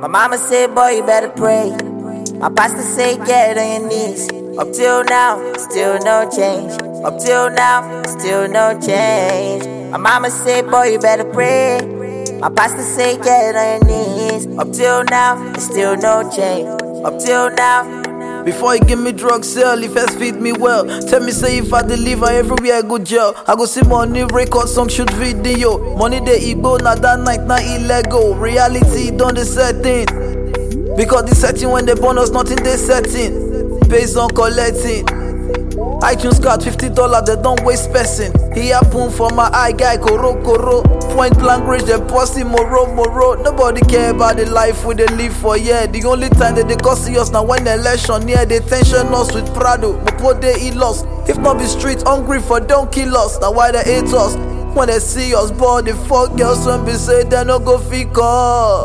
My mama said, boy, you better pray. My pastor said, get on your knees. Up till now, still no change. Up till now, still no change. My mama said, boy, you better pray. My pastor said, get on your knees. Up till now, still no change. Up till now. Before you give me drugs, sell, if first feed me well. Tell me say if I deliver everywhere I go jail. I go see money, record song, shoot video. Money they Igbo, na that night, na illegal. Reality done the setting. Because the setting when they born us, nothing they setting. Based on collecting. iTunes card $50, they don't waste person. He happen for my eye guy, koro. Point blank range, they pussy moro. Nobody care about the life we they live for, yeah. The only time that they cost us now when the election near, they tension us with Prado. But they eat lost. If not be street hungry for don't kill us. Now why they hate us? When they see us, boy, they fuck girls when be say they no go fika.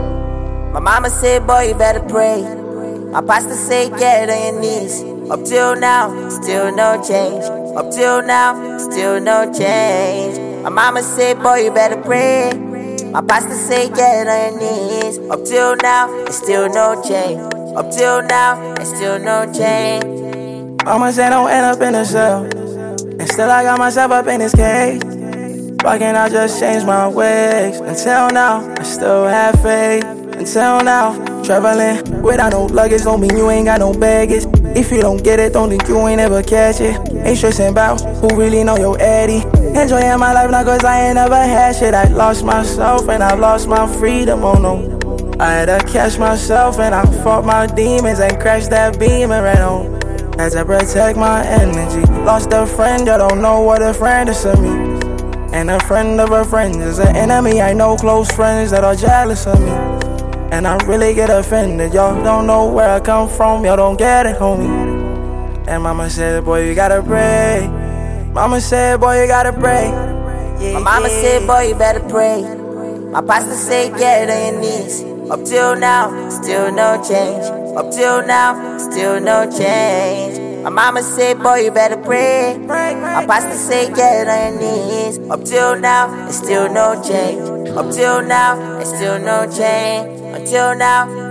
My mama said, boy, you better pray. My pastor said, get on your knees. Up till now, still no change. Up till now, still no change. My mama said, boy, you better pray. My pastor said, get on your knees. Up till now, it's still no change. Up till now, it's still no change. Mama said, don't end up in a cell. And still I got myself up in this cage. Why can't I just change my ways? Until now, I still have faith. Until now, traveling without no luggage don't mean you ain't got no baggage. If you don't get it, don't think you ain't ever catch it. Ain't stressing about who really know your Eddie. Enjoying my life now cause I ain't never had shit. I lost myself and I lost my freedom, oh no. I had to catch myself and I fought my demons and crashed that beam and ran home. Had to protect my energy. Lost a friend, I don't know what a friend is to me. And a friend of a friend is an enemy. I know close friends that are jealous of me. And I really get offended. Y'all don't know where I come from. Y'all don't get it, homie. And mama said, boy, you gotta pray. Mama said, boy, you gotta pray. Yeah, my mama said, boy, you better pray. My pastor said, get on your knees. Up till now, still no change. Up till now, still no change. My mama said, boy, you better pray. My pastor said, get on your knees. Up till now, it's still no change. Up till now, it's still no change. Until now.